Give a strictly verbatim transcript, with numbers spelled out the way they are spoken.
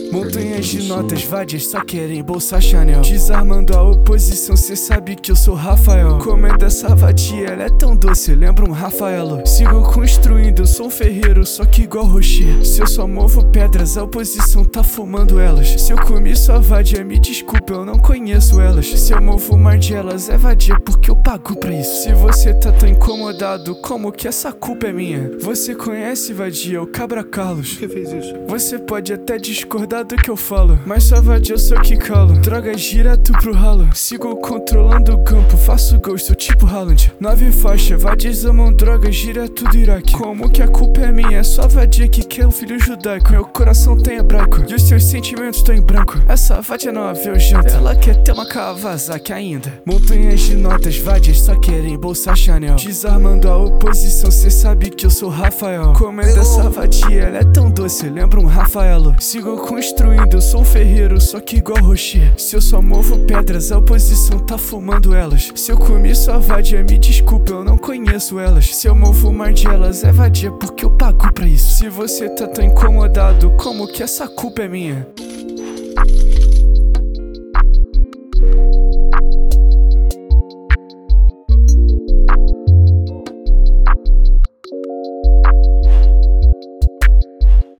Montanhas de notas vadias só querem bolsa Chanel. Desarmando a oposição, cê sabe que eu sou Rafael. Comendo essa vadia, ela é tão doce, lembra um Rafaelo. Sigo construindo, eu sou um ferreiro, só que igual Rocher. Se eu só movo pedras, a oposição tá fumando elas. Se eu comi sua vadia, me desculpa, eu não conheço elas. Se eu movo o mar de elas, é vadia porque eu pago pra isso. Se você tá tão incomodado, como que essa culpa é minha? Você conhece vadia, o Cabra Carlos. Quem fez isso? Você pode até discordar do que eu falo, mas sua vadia eu sou que calo. Droga direto pro ralo. Sigo controlando o campo, faço gol, sou tipo Haaland. Nove faixa, vadias amam drogas direto do Iraque. Como que a culpa é minha? É só vadia que quer um filho judaico. Meu coração tem hebraico e os seus sentimentos estão em branco. Essa vadia não havia janta, ela quer ter uma Kawasaki ainda. Montanhas de notas vadias só querem bolsa Chanel. Desarmando a oposição, cê sabe que eu sou Rafael. Comendo essa vadia, ela é tão doce, lembra um Rafaelo. Sigo construindo, eu sou um ferreiro, só que igual Rocher. Se eu só movo pedras, a oposição tá fumando elas. Se eu comi sua vadia, me desculpa, eu não conheço elas. Se eu movo o mar de elas, é vadia porque eu pago pra isso. Se você tá tão incomodado, como que essa culpa é minha?